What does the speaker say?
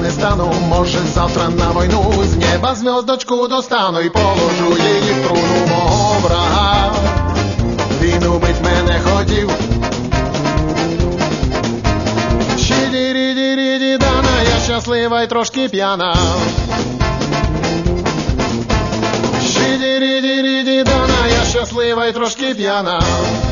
не стану, може завтра на війну з неба зв'язочку достану і положу її в труну мого врага. Він убить мене хотів. Щиді-ріді-ріді дана, я щаслива й трошки п'яна. Щиді-ріді-ріді дана, я щаслива й трошки п'яна.